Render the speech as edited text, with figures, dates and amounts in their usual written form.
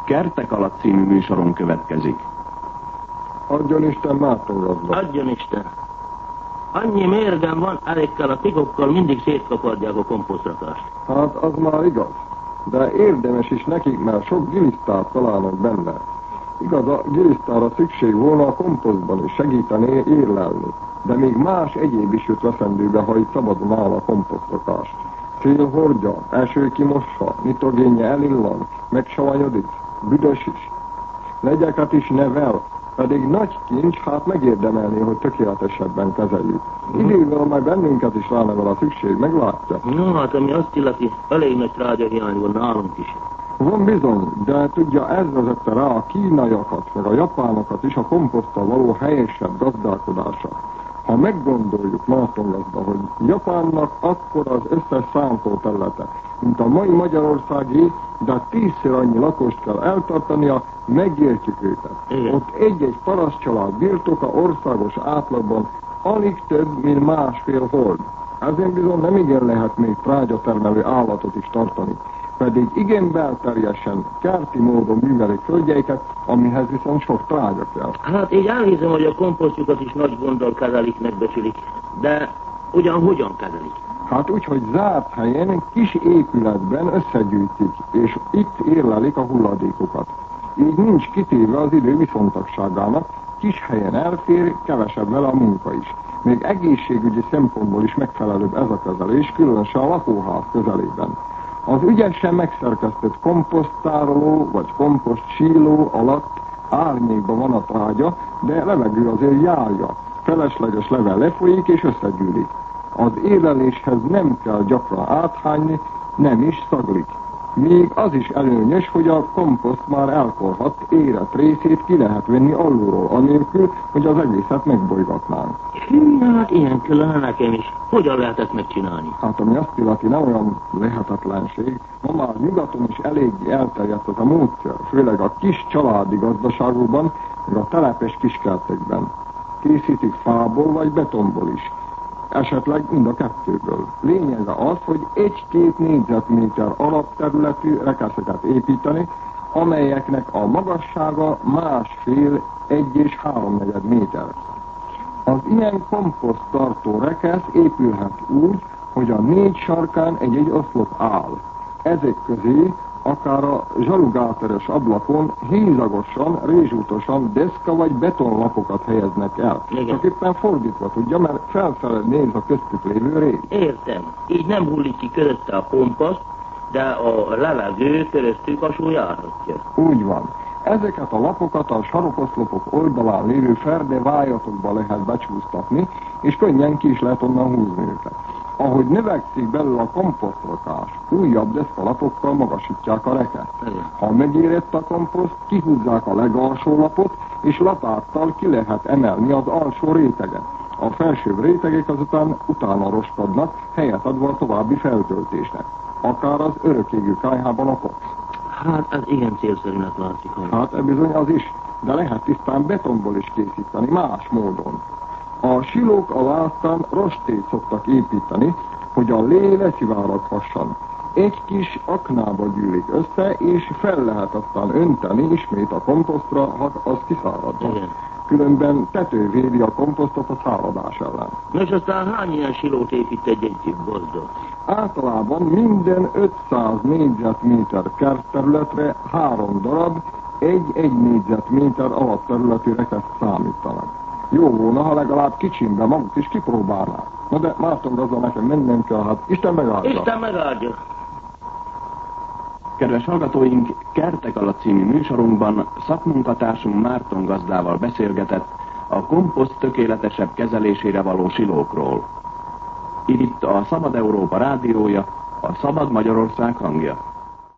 Kertek alatt című műsoron következik. Adjon Isten, Márton gazda. Adjon Isten. Annyi mérgem van, ezekkel a tikokkal mindig szétkapardják a komposztrakást. Hát az már igaz, de érdemes is nekik, mert sok gilisztát találnak benne. Igaz, a gilisztára szükség volna a komposztban is segíteni érlelni, de még más egyéb is jut veszendőbe, ha itt szabadon áll a komposztrakás. Szél hordja, eső kimossa, nitrogénje elillan, megsavajodik, büdös is. Legyeket is nevel, pedig nagy kincs, hát megérdemelné, hogy tökéletesebben kezeljük. Idővel majd bennünket is ránevel a szükség, meglátja. No, hát ami azt illeti, elég nagy trágyahiány van nálunk is. Van bizony, de tudja, ez vezette rá a kínaiakat, meg a japánokat is a komposzttal való helyesebb gazdálkodásra. Ha meggondoljuk, Márton gazda, hogy Japánnak akkor az összes szántóterülete, mint a mai Magyarországé, de 10-szer annyi lakost kell eltartania, megértjük őket. Igen. Ott egy-egy parasztcsalád birtoka országos átlagban alig több, mint 1,5 hold. Ezért bizony nem igen lehet még trágyatermelő állatot is tartani. Pedig igen belterjesen, kerti módon művelik földjeiket, amihez viszont sok trágya kell. Hát így elhiszem, hogy a komposztjukat is nagy gonddal kezelik, megbecsülik. De hogyan kezelik? Hát úgy, hogy zárt helyen, kis épületben összegyűjtik, és itt érlelik a hulladékokat. Így nincs kitéve az idő viszontagságának, kis helyen elfér, kevesebb vele a munka is. Még egészségügyi szempontból is megfelelőbb ez a kezelés, különösen a lakóház közelében. Az ügyesen megszerkesztett komposzttároló vagy komposztsíló alatt árnyékban van a trágya, de levegő azért járja. Felesleges level lefolyik és összegyűlik. Az érleléshez nem kell gyakran áthányni, nem is szaglik. Még az is előnyös, hogy a komposzt már elkorhadt érett részét ki lehet venni alulról, anélkül, hogy az egészet megbolygatnánk. Hát ilyen kellene nekem is. Hogyan lehet ezt megcsinálni? Hát ami azt illeti, nem olyan lehetetlenség. Ma már nyugaton is eléggé elterjedt az a módszer, főleg a kis családi gazdaságokban, meg a telepes kiskertekben. Készítik fából vagy betonból is. Esetleg mind a kettőből. Lényege az, hogy 1-2 négyzetméter alapterületű rekeszeket építeni, amelyeknek a magassága 1,5-1 és 3,4 méter. Az ilyen komposzttartó rekesz épülhet úgy, hogy a 4 sarkán egy-egy oszlop áll. Ezek közé akár a zsalugáteres ablakon hézagosan, rézsútosan deszka vagy betonlapokat helyeznek el. Igen. Csak éppen fordítva tudja, mert felfele néz a köztük lévő rész. Értem. Így nem hullik ki körözte a komposzt, de a levegő köröztük a súlyárhatja. Úgy van. Ezeket a lapokat a sarokoszlopok oldalán lévő ferde vájatokba lehet becsúsztatni, és könnyen ki is lehet onnan húzni őket. Ahogy növekszik belőle a komposztrakás, újabb deszkalapokkal magasítják a rekeszt. Ha megérett a komposzt, kihúzzák a legalsó lapot, és lapáttal ki lehet emelni az alsó réteget. A felsőbb rétegek azután utána roskadnak, helyet adva a további feltöltésnek. Akár az örökégő kályhában a kox. Hát ez igen célszerűnek látszik. Hát bizony az is, de lehet tisztán betonból is készíteni, más módon. A silók alá aztán rostét szoktak építeni, hogy a lé leszivároghassen. Egy kis aknába gyűlik össze, és fel lehet aztán önteni ismét a komposztra, ha az kiszáradna. Igen. Különben tető védi a komposztot a száradás ellen. Nos, aztán hány ilyen silót épít egy gazda? Általában minden 500 négyzetméter kertterületre 3 darab, 1 négyzetméter alapterületű rekeszt számítanak. Jó volna, ha legalább kicsimbe maguk is kipróbálnák. Na de Márton gazda, nekem mennem kell, hát Isten megáldja. Isten megáldja. Kedves hallgatóink, Kertek alatt című műsorunkban szakmunkatársunk Márton gazdával beszélgetett a komposzt tökéletesebb kezelésére való silókról. Itt a Szabad Európa rádiója, a Szabad Magyarország hangja.